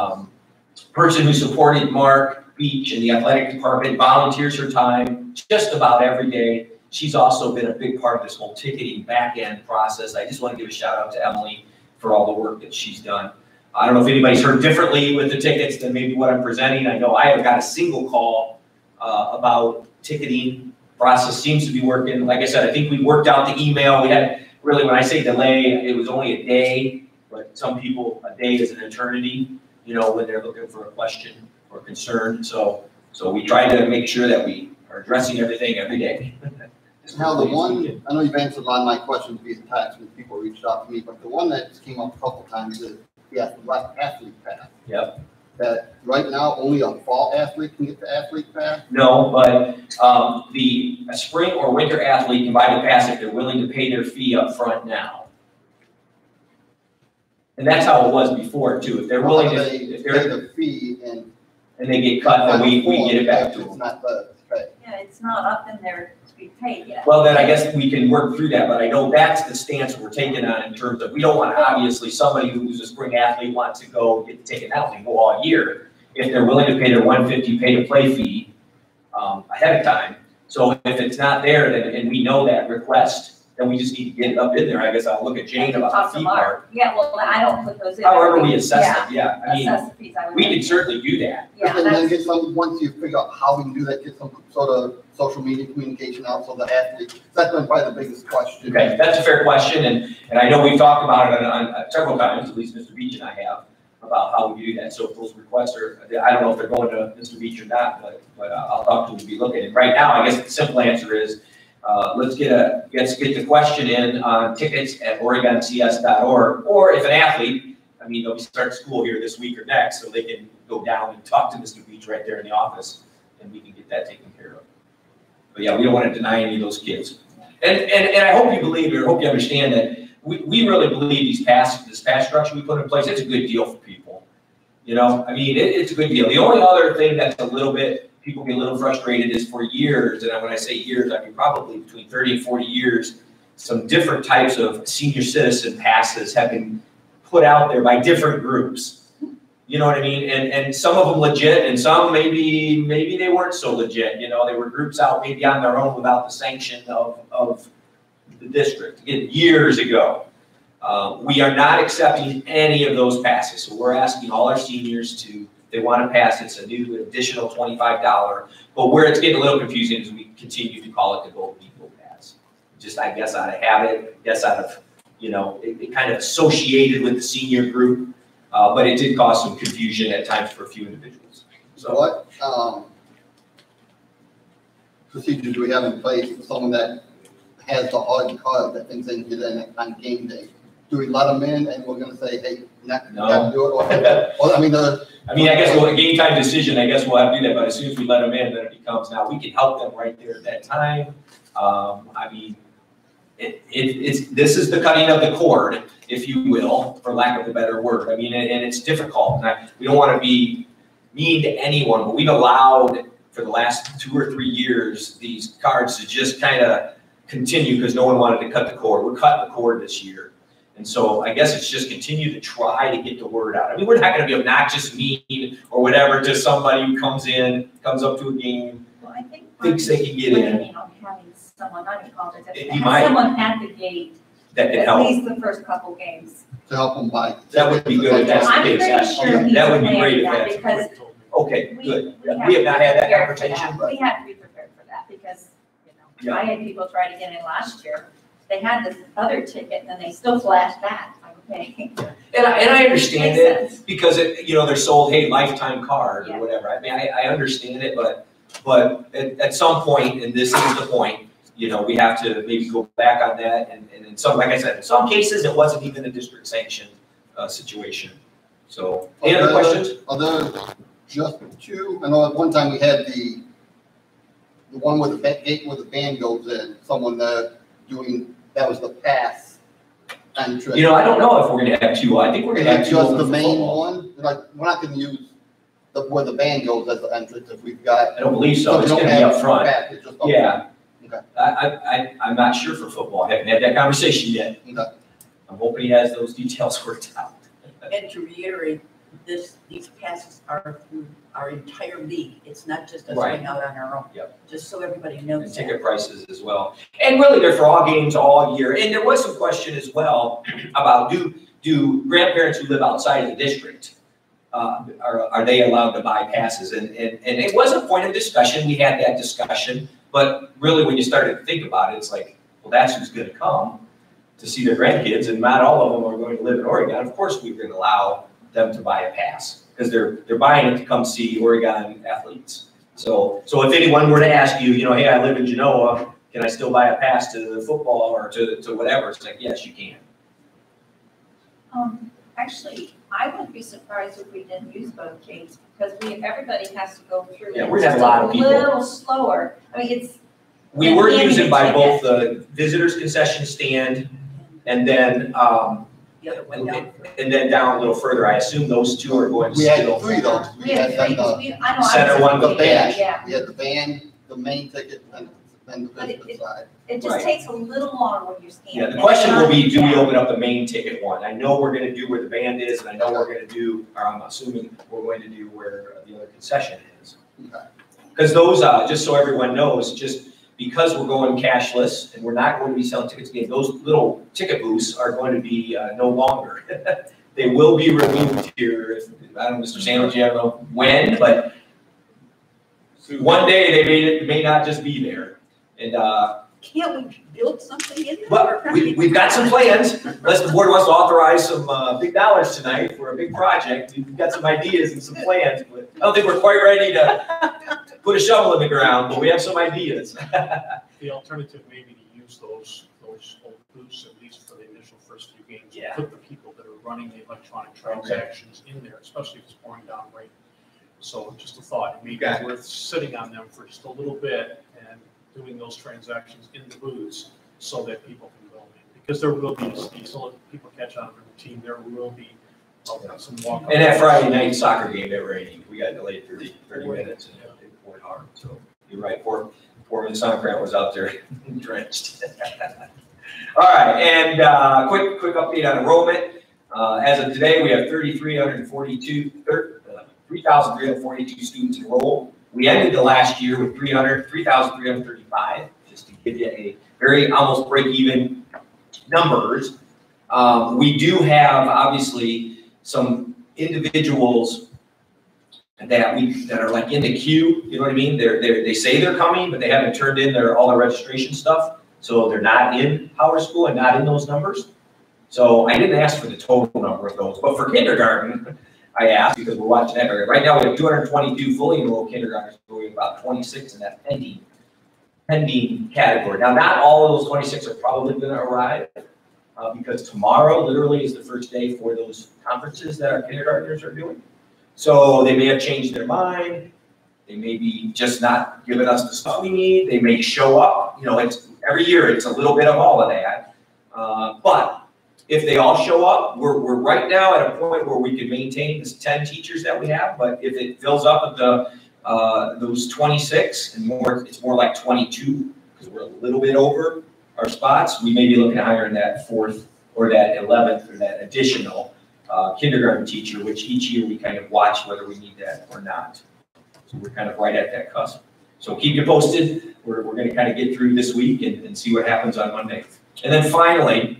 A: person who supported Mark Beach in the athletic department, volunteers her time just about every day. She's also been a big part of this whole ticketing back-end process. I just want to give a shout out to Emily for all the work that she's done. I don't know if anybody's heard differently with the tickets than maybe what I'm presenting. I know I have got a single call about ticketing. Process seems to be working. Like I said, I think we worked out the email. We had really, when I say delay, it was only a day, but some people, a day is an eternity. you know, when they're looking for a question or concern. So we try to make sure that we are addressing everything every day.
G: Now, the one, I know you've answered a lot of my questions via text when people reached out to me, but the one that came up a couple times is the athlete pass.
A: Yep.
G: That right now, only a fall athlete can get the athlete pass?
A: No, but a spring or winter athlete can buy the pass if they're willing to pay their fee up front now. And that's how it was before too. If they're willing to, if
G: Pay
A: they're,
G: the fee and.
A: and they get cut, then we get it back to
G: It's
A: them.
G: not the, okay.
D: Yeah, it's not up in there to be paid yet.
A: Well, then I guess we can work through that, but I know that's the stance we're taking on in terms of, we don't want to, obviously, somebody who's a spring athlete wants to go get the ticket now, they go all year. If they're willing to pay their $150 pay-to-play fee ahead of time. So if it's not there, then, and we know that request, then we just need to get it up in there. I guess I'll look at Jane about
D: Talk
A: the
D: to
A: fee
D: Mark.
A: part.
D: Yeah, well, I don't put those in.
A: However we assess it, yeah. I mean,
D: Assess the fees, I would
A: we
D: think.
A: can certainly do that.
D: Yeah,
G: And then
D: that's,
G: get some, once you figure out how we can do that, get some sort of social media communication out so the athlete, that's been probably the biggest question.
A: Okay, that's a fair question, and I know we've talked about it on several times, at least Mr. Beach and I have, about how we do that. So if those requests are, I don't know if they're going to Mr. Beach or not, but I'll talk to him and be looking. And right now, I guess the simple answer is, let's get the question in on tickets@oregoncs.org, or if an athlete, I mean, they'll be starting school here this week or next, so they can go down and talk to Mr. Beach right there in the office, and we can get that taken care of. But yeah, we don't want to deny any of those kids. And I hope you believe, or hope you understand that we really believe this pass structure we put in place, it's a good deal for people. You know, I mean, it's a good deal. The only other thing that's a little bit, people get a little frustrated is for years, and when I say years, I mean probably between 30 and 40 years, some different types of senior citizen passes have been put out there by different groups. You know what I mean? And some of them legit, and some maybe they weren't so legit. You know, they were groups out maybe on their own without the sanction of the district. Again, years ago. We are not accepting any of those passes. So we're asking all our seniors to, if they want to pass, it's a new additional $25. But where it's getting a little confusing is we continue to call it the Golden Eagle Pass. Just, I guess, out of habit, out of, you know, it kind of associated with the senior group. But it did cause some confusion at times for a few individuals.
G: So what procedures do we have in place for someone that has the hard card that thinks they can get in on game day? Do we let them in and we're going to say, hey, not
A: No.
G: do it? Or, I mean,
A: I guess a game time decision, I guess we'll have to do that, but as soon as we let them in, then it becomes, now we can help them right there at that time. I mean, this is the cutting of the cord, if you will, for lack of a better word. I mean, and it's difficult. And we don't want to be mean to anyone, but we've allowed for the last 2 or 3 years these cards to just kind of continue because no one wanted to cut the cord. We're cutting the cord this year. And so I guess it's just continue to try to get the word out. I mean, we're not going to be obnoxious, mean, or whatever to somebody who comes up to a game,
D: well, I think.
A: thinks they can get in.
D: Planning on having someone, not in college,
A: You
D: have
A: might.
D: someone at the gate,
A: that can
D: at
A: help.
D: least the first couple games.
G: to help them buy.
A: That would be good if that's the
D: I'm
A: case.
D: pretty sure he's
A: That would be great
D: planning
A: if
D: that
A: that's.
D: because
A: Okay,
D: we
A: good.
D: have
A: We have
D: to
A: not
D: be
A: had that
D: prepared for
A: conversation, but
D: We have to be prepared for that because, you know,
A: Yeah.
D: I had people try to get in last year. They had this other ticket and then they still flashed that. Okay.
A: and I understand
D: Makes
A: it
D: sense.
A: because they're sold, hey, lifetime card
D: Yeah.
A: or whatever. I mean, I understand it, but at some point, and this is the point, you know, we have to maybe go back on that. And in some, like I said, in some cases, it wasn't even a district sanctioned situation. So, any other questions?
G: Are there just 2? I know at one time we had the one where the gate where the band goes in, someone doing, that was the pass entrance.
A: You know, I don't know if we're going to have 2. I think we're going to have 2
G: just
A: open
G: the
A: for
G: main
A: football.
G: one? Like, we're not going to use where the band goes as the entrance if we've got.
A: I don't believe so.
G: we
A: It's
G: don't
A: going to be
G: have
A: up front.
G: back, it's just up
A: Yeah.
G: Okay.
A: I'm not sure for football. I haven't had that conversation yet.
G: front. Okay.
A: I'm hoping he has those details worked out.
B: And to reiterate, these passes are through our entire league. It's not just us
A: Right.
B: going out on our own.
A: Yep.
B: Just so everybody
A: And
B: knows that.
A: ticket prices as well. And really, they're for all games all year. And there was some question as well about do grandparents who live outside of the district, are they allowed to buy passes? And it was a point of discussion. We had that discussion. But really, when you started to think about it, it's like, well, that's who's going to come to see their grandkids. And not all of them are going to live in Oregon. Of course, we're going to allow them to buy a pass. because they're buying it to come see Oregon athletes. So if anyone were to ask you, hey, I live in Genoa, can I still buy a pass to the football or to whatever? It's like, yes, you can.
D: Actually, I wouldn't be surprised if we didn't use both gates because everybody has to go through.
A: Yeah,
D: it.
A: we're gonna have a lot of people.
D: A little slower. I mean, it's.
A: We were using by both the visitors concession stand and then,
B: The other one down.
A: and then down a little further. I assume those two are going to
G: We had
A: still.
G: three of those.
D: We had three,
G: the
D: I know.
A: Center one,
G: the band,
D: Yeah,
G: we had the band, the main ticket, and the
D: But it-
G: visitor side.
D: it just
A: Right.
D: takes a little longer when you scan.
A: Yeah, the question will be, do we
D: Yeah.
A: open up the main ticket one? I know we're gonna do where the band is, and I know we're gonna do, or I'm assuming we're going to do where the other concession is.
G: Okay.
A: Because those, just so everyone knows, just because we're going cashless and we're not going to be selling tickets again, those little ticket booths are going to be no longer. They will be removed here, I don't know, Mr. Sandwich, I don't know when, but one day they may not just be there. And,
B: Can't we build something in there?
A: but we've got some plans, unless the board wants to authorize some big dollars tonight for a big project. We've got some ideas and some plans, but I don't think we're quite ready to put a shovel in the ground, but we have some ideas.
F: The alternative may be to use those old booths, at least for the initial first few games.
A: Yeah.
F: Put the people that are running the electronic transactions in there, especially if it's pouring down rain. So just a thought, it may be
E: Got it.
F: worth sitting on them for just a little bit and doing those transactions in the booths so that people can go in. Because there will be, so if people catch on to the team, there will be some walk.
A: And that Friday night soccer game at Rainy, we got delayed 30 minutes and it poured hard. So you're right, poor Suncrant was out there drenched. All right, and quick update on enrollment. As of today, we have 3,342 students enrolled. We ended the last year with 3,335, just to give you a very almost break-even numbers. We do have obviously some individuals that are like in the queue. You know what I mean? They say they're coming, but they haven't turned in all their registration stuff, so they're not in Power School and not in those numbers. So I didn't ask for the total number of those, but for kindergarten, I asked because we're watching that. Right now, we have 222 fully enrolled kindergartners, but we have about 26 in that pending category. Now, not all of those 26 are probably going to arrive because tomorrow literally is the first day for those conferences that our kindergartners are doing. So they may have changed their mind. They may be just not giving us the stuff we need. They may show up. It's every year it's a little bit of all of that. But if they all show up, we're right now at a point where we can maintain this 10 teachers that we have. But if it fills up at those 26 and more, it's more like 22 because we're a little bit over our spots. We may be looking at hiring that 4th or that 11th or that additional kindergarten teacher, which each year we kind of watch whether we need that or not. So we're kind of right at that cusp. So keep you posted. We're going to kind of get through this week and see what happens on Monday. And then finally,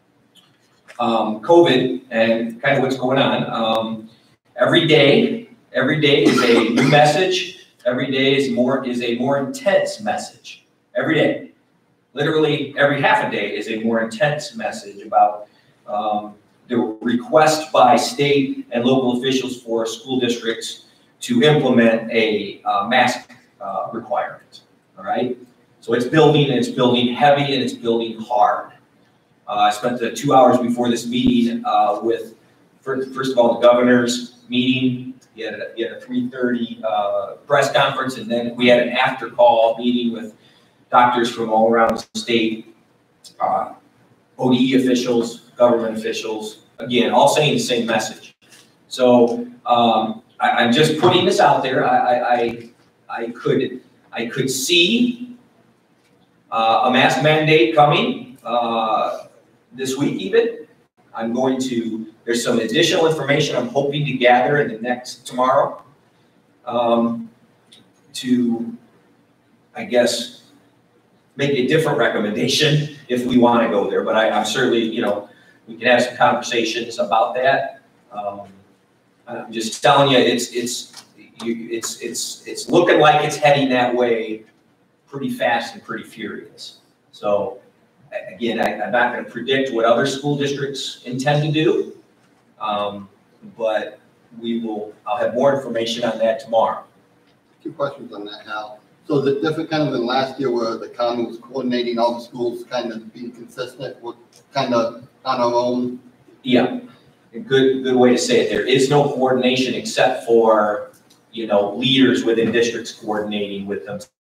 A: COVID and kind of what's going on. Every day is a new message. Every day is a more intense message. Every day, literally every half a day is a more intense message about the request by state and local officials for school districts to implement a mask requirement. All right, so it's building heavy and it's building hard. I spent the 2 hours before this meeting with, first of all, the governor's meeting. He had a 3:30 press conference, and then we had an after call meeting with doctors from all around the state, ODE officials, government officials, again, all saying the same message. So I'm just putting this out there. I could see a mask mandate coming this week even. There's some additional information I'm hoping to gather in the tomorrow to, I guess, make a different recommendation if we want to go there. But I'm certainly, we can have some conversations about that. I'm just telling you, it's looking like it's heading that way pretty fast and pretty furious. So again, I'm not going to predict what other school districts intend to do, but I'll have more information on that tomorrow.
G: 2 questions on that, Hal. So is it different kind of than last year where the county was coordinating all the schools kind of being consistent with kind of on our own?
A: Yeah, a good way to say it. There is no coordination except for, leaders within districts coordinating with themselves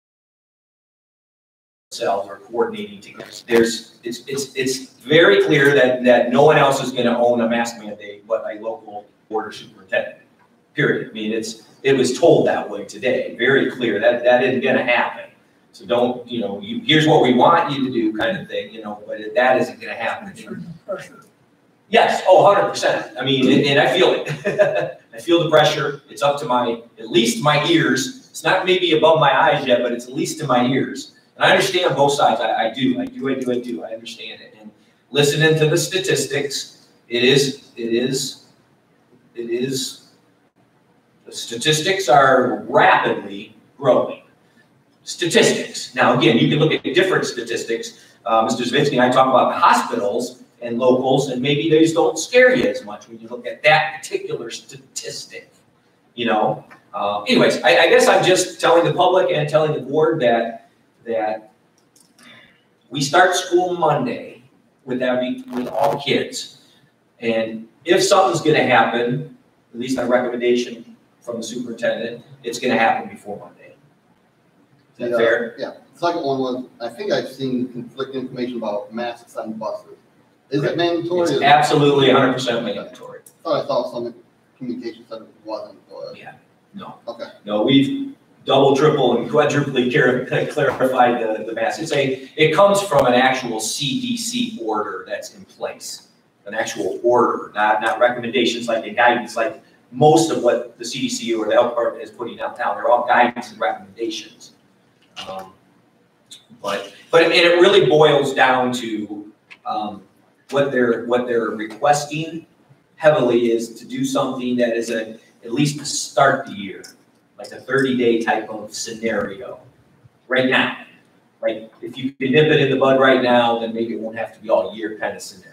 A: or coordinating together. It's very clear that no one else is going to own a mask mandate but a local board or superintendent. Period. I mean, it was told that way today. Very clear that isn't going to happen. So don't, here's what we want you to do kind of thing, but that isn't going to happen. Yes, 100%. I mean, and I feel it. I feel the pressure. It's up to at least my ears. It's not maybe above my eyes yet, but it's at least to my ears. And I understand both sides. I do. I understand it. And listening to the statistics, the statistics are rapidly growing. Statistics. Now, again, you can look at different statistics. Mr. Zvinsky and I talk about the hospitals and locals, and maybe they just don't scare you as much when you look at that particular statistic. Anyways, I guess I'm just telling the public and telling the board that we start school Monday with all kids. And if something's going to happen, at least on recommendation from the superintendent, it's going to happen before Monday. Is that fair?
G: Yeah. The second one was, I think I've seen conflicting information about masks on buses. Is it mandatory?
A: It's absolutely 100% mandatory.
G: I thought I saw some communication said it wasn't.
A: Yeah. No.
G: Okay.
A: No, we've double, triple, and quadruply clarified the mask. It comes from an actual CDC order that's in place. An actual order, not recommendations like a guidance, like most of what the CDC or the health department is putting out now. They're all guidance and recommendations. But it really boils down to what they're requesting heavily is to do something that is at least to start the year, like a 30-day type of scenario right now. Like if you can nip it in the bud right now, then maybe it won't have to be all year kind of scenario.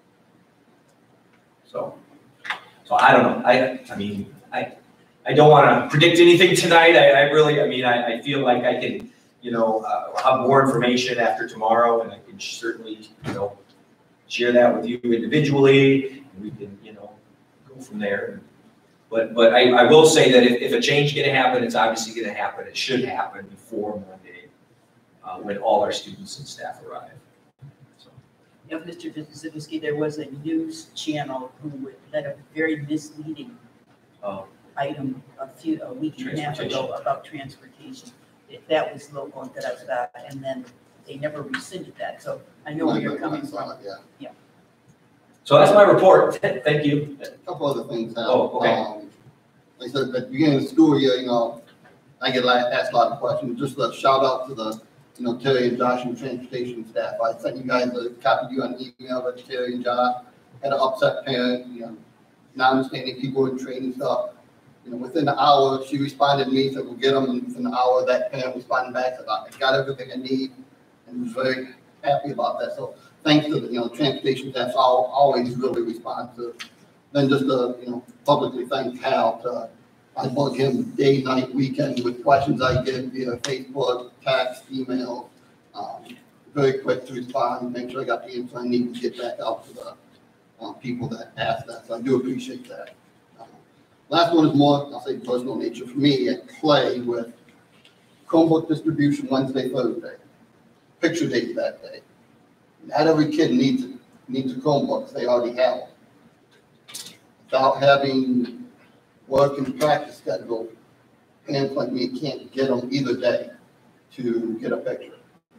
A: So I don't know. I mean, I don't want to predict anything tonight. I feel like I can, have more information after tomorrow, and I can certainly, share that with you individually, and we can, go from there. But I will say that if a change is going to happen, it's obviously going to happen. It should happen before Monday, when all our students and staff arrive.
B: Mr. Zvinsky, there was a news channel who had a very misleading item a week and a half ago about transportation. If that was local and and then they never rescinded that. So I know where you're coming from. Yeah.
A: So that's my report. Thank you.
G: A couple other things now.
A: Oh, okay.
G: Like I said, at the beginning of the school year, I get asked a lot of questions. Just a shout out to the Terry and Josh and transportation staff. I sent you guys copied you on email that Terry and Josh had an upset parent, not understanding people in training stuff. Within an hour, she responded to me, said, we'll get them. And within an hour, that parent responded back, said, I got everything I need, and was very happy about that. So thanks to the, transportation staff, always really responsive. Then just to, publicly thank Hal. I bug him day, night, weekend with questions I get via Facebook, text, email. Very quick to respond, make sure I got the info I need to get back out to the people that ask that. So I do appreciate that. Last one is more, I'll say, personal nature for me. I play with Chromebook distribution Wednesday, Thursday. Picture days that day. Not every kid needs a Chromebook. They already have one. Without having work and practice schedule, parents like me can't get them either day to get a picture.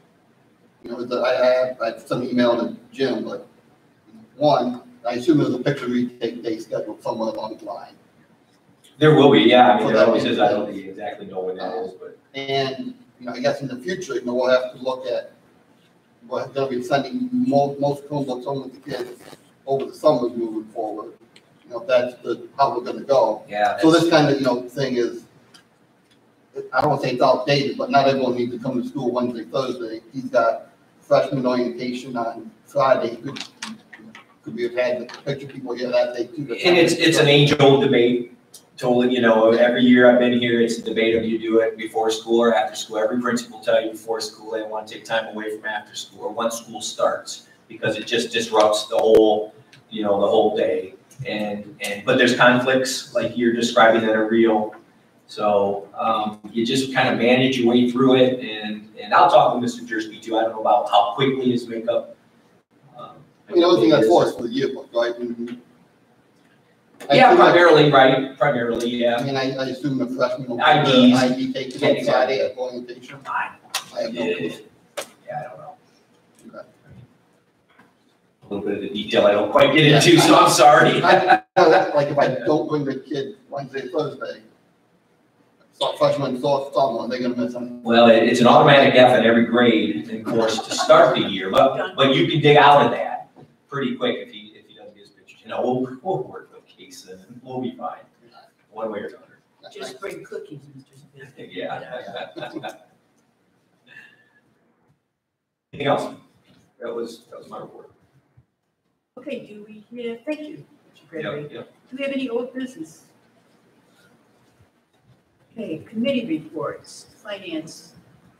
G: I sent an email to Jim, but one, I assume there's a picture retake day scheduled somewhere along the line.
A: There will be, yeah. I mean, there always is. I don't exactly know when that is, but.
G: And, I guess in the future, we'll have to look at, they'll be sending most Chromebooks home with the kids over the summers moving forward. That's how we're gonna go.
A: Yeah.
G: So this kind of, thing is, I don't want to say it's outdated, but not everyone needs to come to school Wednesday, Thursday. He's got freshman orientation on Friday. could we have had the picture people here that day too?
A: And it's an age-old debate. Totally, you know, every year I've been here, it's a debate of you do it before school or after school. Every principal will tell you before school, they want to take time away from after school or once school starts, because it just disrupts the whole, you know, the whole day. But there's conflicts like you're describing that are real. So you just kind of manage your way through it, and I'll talk with Mr. Jersey too. I don't know about how quickly his makeup.
G: I mean, the only thing that's for is for the yearbook, right?
A: Yeah, primarily, right, primarily, yeah.
G: I mean, I assume the freshmen will
A: IDs.
G: the ID taken
A: Yeah,
G: on
A: exactly.
G: Friday at orientation.
A: I
G: have no clue.
A: Yeah, I don't know.
G: Okay.
A: A little bit of the detail I don't quite get into, so I'm sorry.
G: Like if I don't bring the kid Wednesday, Thursday, so freshman, sophomore, they're gonna miss them.
A: Well, it's an automatic F in every grade and course to start the year, but you can dig out of that pretty quick if he doesn't get his pictures. You know, we'll work with Case and we'll be fine, one way or another.
B: Just bring cookies, Mr. Smith.
A: Yeah. Anything else? That was my report.
B: Okay, do we have, thank you, Mr. Gregory.
A: Yeah.
B: Do we have any old business? Okay, committee reports, finance.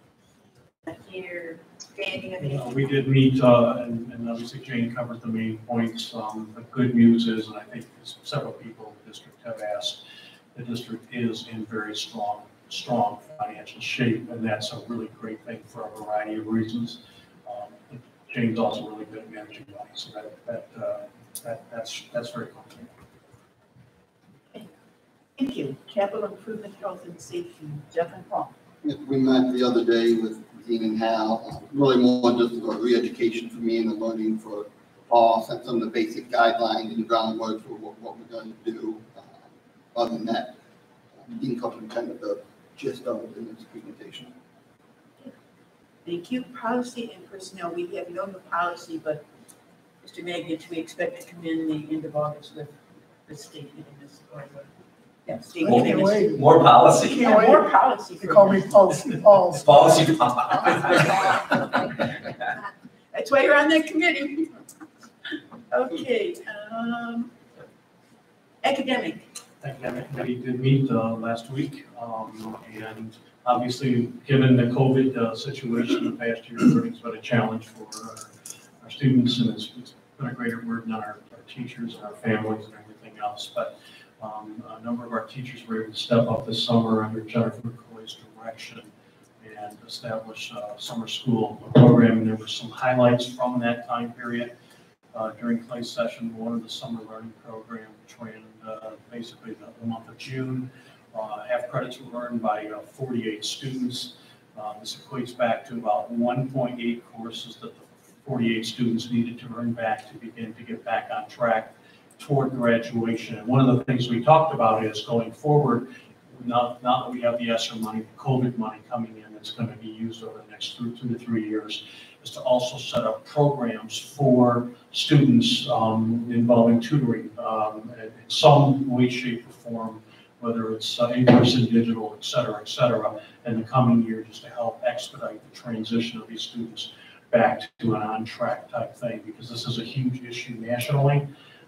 B: Here, standing of anything.
F: We did meet, and obviously Jane covered the main points. The good news is, and I think several people in the district have asked, the district is in very strong financial shape, and that's a really great thing for a variety of reasons. Jane's also really good at managing money, so that's very comfortable.
B: Thank you. Capital improvement, health and safety, Jeff and Paul.
G: We met the other day with Dean and Hal, really more just a re-education for me and the learning for Paul, set some of the basic guidelines and groundwork for what we're going to do. Other than that, Dean covered kind of the gist of it in his presentation.
B: Thank you. Policy and personnel, we have no new policy, but Mr. Magnich, we expect to come in the end of August with the state giving us, or the, yeah, state
A: Well,
B: giving us.
A: More policy.
B: Yeah, more policy.
C: They call me Policy Paul.
A: Policy.
B: That's why you're on that committee. Okay, academic.
F: Academic committee did meet last week, and obviously, given the COVID situation the past year, learning's been a challenge for our students, and it's been a greater burden on our teachers and our families and everything else. But a number of our teachers were able to step up this summer under Jennifer McCoy's direction and establish a summer school program. And there were some highlights from that time period during Clay's session. One of the summer learning program, which ran basically the month of June. Half credits were earned by 48 students. This equates back to about 1.8 courses that the 48 students needed to earn back to begin to get back on track toward graduation. And one of the things we talked about is going forward, now that we have the ESSER money, the COVID money coming in that's going to be used over the next 2 to 3 years, is to also set up programs for students involving tutoring in some way, shape, or form, whether it's in-person, digital, et cetera, in the coming year, just to help expedite the transition of these students back to an on-track type thing, because this is a huge issue nationally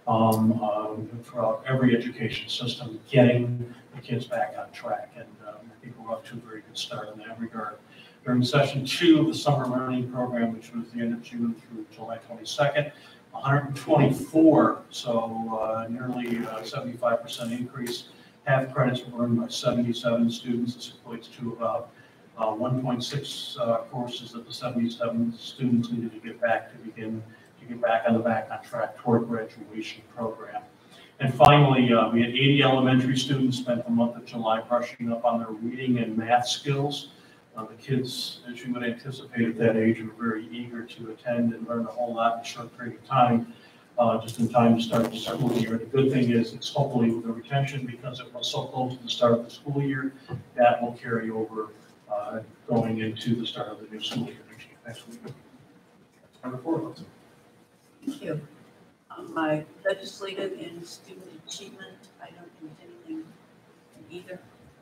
F: throughout every education system, getting the kids back on track. And I think we're off to a very good start in that regard. During session 2 of the summer learning program, which was the end of June through July 22nd, 124, so nearly 75% increase. Half credits were earned by 77 students. This equates to about 1.6 courses that the 77 students needed to get back on track toward graduation program. And finally, we had 80 elementary students spent the month of July brushing up on their reading and math skills. The kids, as you would anticipate at that age, are very eager to attend and learn a whole lot in a short period of time, just in time to start the school year. The good thing is it's hopefully with the retention, because it was so close to the start of the school year, that will carry over going into the start of the new school year next week. That's my report.
B: Thank you. My legislative and student achievement, I don't do anything in either.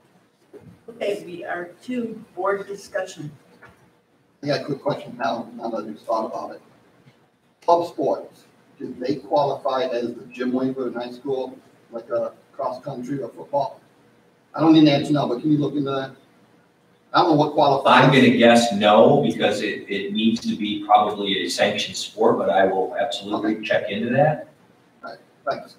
B: Okay, we are to board discussion.
G: I got a quick question now that we've thought about it. Club sports, do they qualify as the gym waiver in high school, like a cross country or football? I don't need an answer now, but can you look into that? I don't know what qualifies.
A: I'm gonna guess no, because it needs to be probably a sanctioned sport, but I will absolutely check into that.
G: Thanks.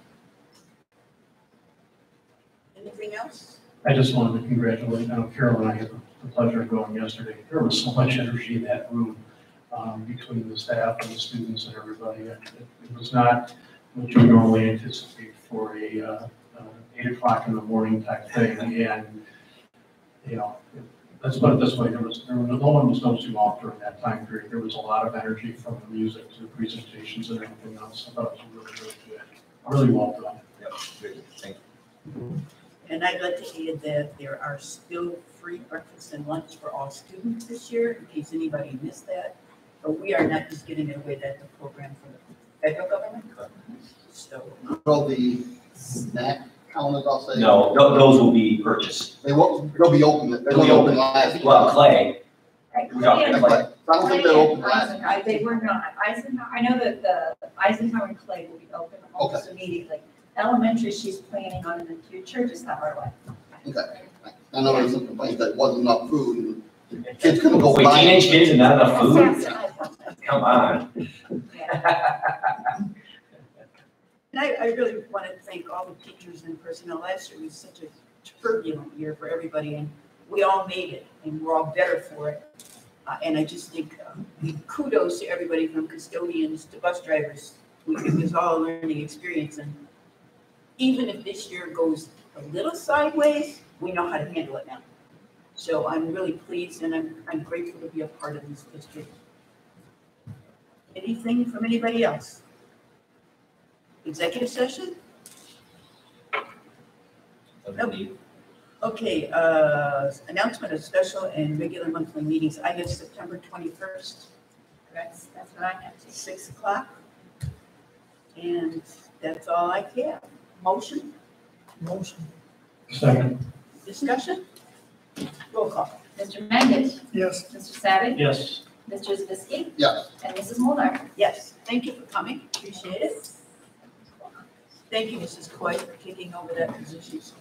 B: Anything else?
F: I just wanted to congratulate, Carol and I had the pleasure of going yesterday. There was so much energy in that room, between the staff and the students and everybody. It was not what you normally anticipate for a 8 o'clock in the morning type thing. And, you know, let's put it this way, no one was dozing off during that time period. There was a lot of energy from the music to the presentations and everything else. I thought it was really, really good. Really well done.
A: Yep, good, thank you.
B: And I'd like to add that there are still free breakfast and lunch for all students this year, in case anybody missed that. But we are not just giving it away, that's a program for the federal government. So,
G: Will the snack counters, I'll say?
A: No, those will be purchased.
G: They'll be open, they're gonna open last week.
A: Well, Clay,
D: Right,
A: we're talking
D: Clay
A: Clay.
D: and-
G: I don't think they're open last.
D: Eisenhower, they were not. Eisenhower, I know that the Eisenhower and Clay will be open almost immediately. Elementary, she's planning on in the future, just not right away.
G: Okay. I know there's some complaints that wasn't enough food and kids couldn't go
A: Wait,
G: buy.
A: teenage kids and not enough food?
D: Food?
A: Come on.
B: and I really want to thank all the teachers and personnel. Last year was such a turbulent year for everybody, and we all made it, and we're all better for it. And I just think kudos to everybody from custodians to bus drivers. It was all a learning experience, and even if this year goes a little sideways, we know how to handle it now. So I'm really pleased, and I'm grateful to be a part of this district. Anything from anybody else? Executive session? Okay, announcement of special and regular monthly meetings. I have September 21st.
D: That's what I have to.
B: 6 o'clock. And that's all I have. Motion,
F: Second.
B: discussion? Roll call.
D: Mr. Magich,
C: Yes.
D: Mr. Savick,
F: Yes.
D: Mr. Zavisky,
G: Yes.
D: and Mrs. Molnar.
B: Yes, thank you for coming. Appreciate it. Thank you, Mrs. Coy, for taking over that position.